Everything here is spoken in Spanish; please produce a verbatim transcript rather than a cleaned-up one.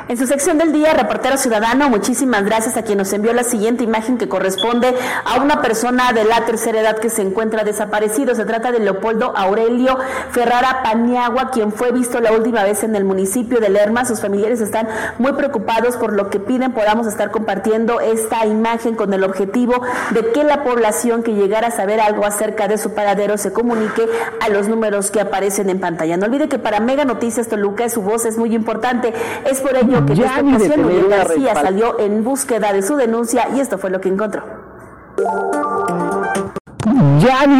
En su sección del día, Reportero Ciudadano, muchísimas gracias a quien nos envió la siguiente imagen que corresponde a una persona de la tercera edad que se encuentra desaparecido. Se trata de Leopoldo Aurelio Ferrara Paniagua, quien fue visto la última vez en el municipio de Lerma. Sus familiares están muy preocupados, por lo que piden podamos estar compartiendo esta imagen con el objetivo de que la población que llegara a saber algo acerca de su paradero se comunique a los números que aparecen en pantalla. No olvide que para Mega Noticias Toluca su voz es muy importante. Es por ello que en esta ocasión Miguel García salió en búsqueda de su denuncia y esto fue lo que encontró. Ya